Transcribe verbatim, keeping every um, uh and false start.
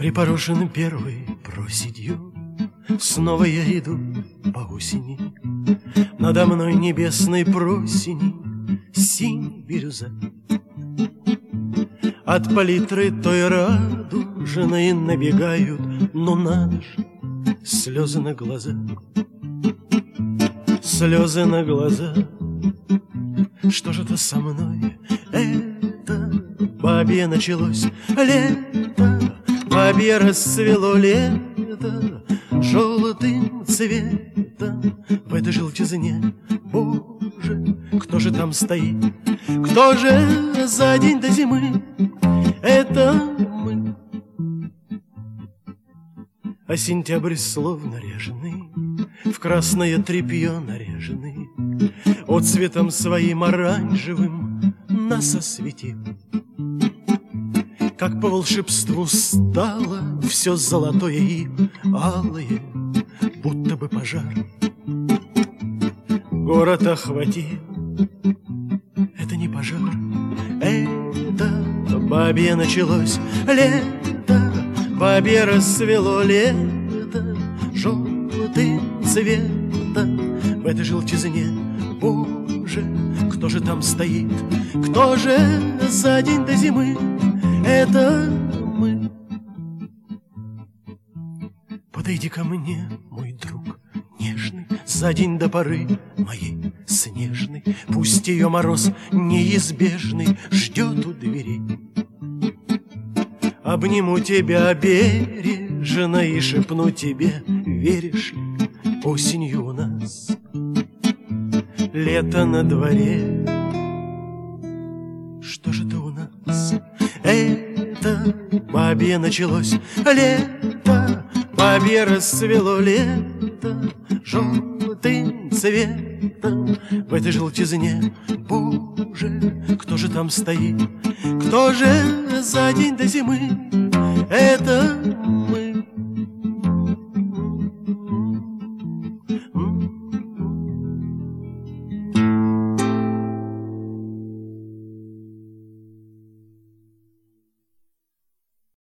Припорошен первой проседью, снова я иду по осени. Надо мной небесной просени синь бирюза. От палитры той радужной набегают, ну надо ж, слезы на глаза, слезы на глаза. Что же это со мной? Это бабье началось лето, бабье расцвело лето желтым цветом. В этой желтизне, Боже, кто же там стоит? Кто же за день до зимы? Это мы. А сентябрь словно наряженный, в красное тряпье наряженный, отцветом своим оранжевым нас осветил. Как по волшебству стало все золотое и алое, будто бы пожар город охватил. Это не пожар, это бабье началось лето, бабье расцвело лето желтым цветом. В этой желтизне, Боже, кто же там стоит? Кто же за день до зимы? Это мы. Подойди ко мне, мой друг нежный, за день до поры моей снежной. Пусть ее мороз неизбежный ждет у двери. Обниму тебя бережно и шепну тебе: веришь ли, осенью у нас лето на дворе. Что же это у нас? Это бабье началось лето, бабье расцвело лето желтым цветом. В этой желтизне, Боже, кто же там стоит? Кто же за день до зимы? Это